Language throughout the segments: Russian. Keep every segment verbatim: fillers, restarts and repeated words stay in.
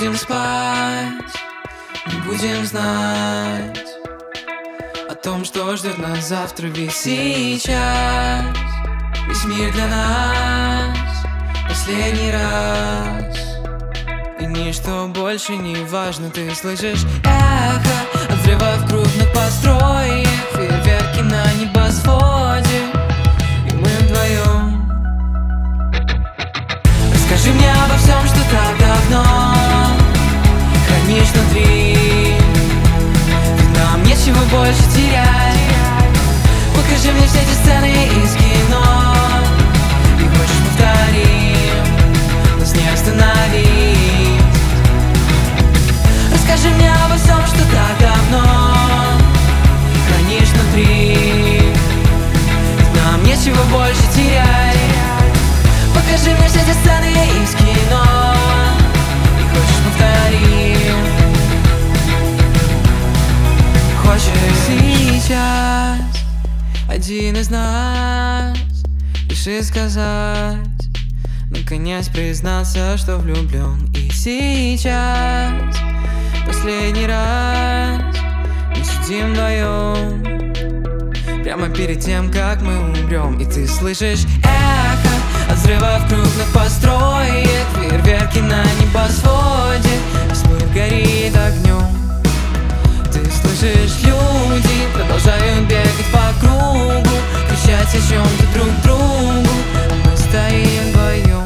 будем спать, не будем знать о том, что ждет нас завтра. Ведь сейчас весь мир для нас последний раз, и ничто больше не важно. Ты слышишь эхо от взрывов крупных построек, фейерверки на небосводе, и мы вдвоем. Расскажи мне обо всем, что так давно хранишь внутри, ведь нам нечего больше терять. Покажи мне все эти сцены из кино, и хочешь повторим, нас не остановить. Расскажи мне обо всем, что так давно хранишь внутри, ведь нам нечего больше терять. Покажи мне все эти сцены из кино, и хочешь повторим, хочешь. Сейчас один из нас решит сказать, наконец признаться, что влюблен. И сейчас последний раз мы сидим вдвоем, прямо перед тем, как мы умрем. И ты слышишь эхо от взрывов крупных построек, фейерверки на небосводе, весь мир горит огнем. Ты слышишь, люди продолжают бегать по кругу, кричать о чем-то друг другу, а мы стоим вдвоем.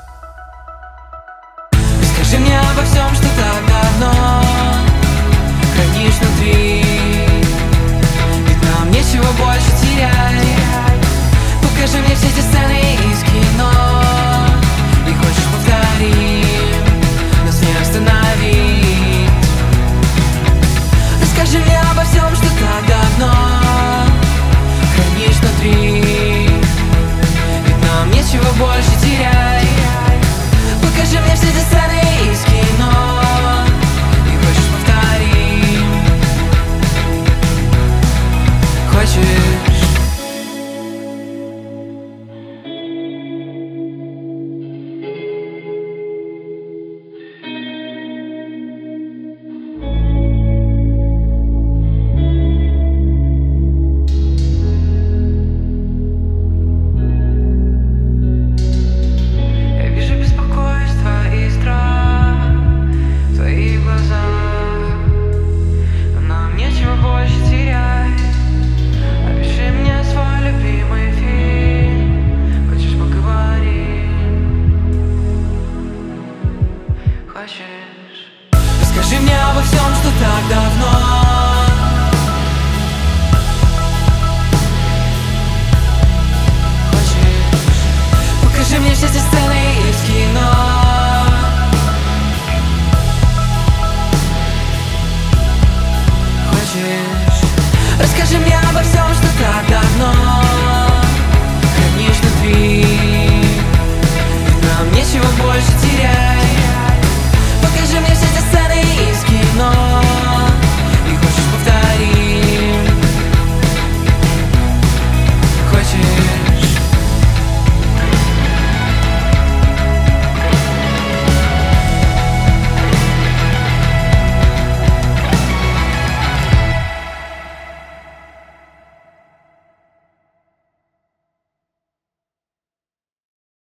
Расскажи мне обо всем, что так давно хранишь внутри, ведь нам нечего больше терять. Покажи мне все эти сцены из кино, и хочешь повторим, нас не остановить. Расскажи мне обо всем, что так давно хранишь внутри, ведь нам нечего больше терять. Покажи мне все эти сцены из кино, и хочешь повторим, хочешь. Расскажи мне обо всем, что так давно хочешь. Покажи мне все эти сцены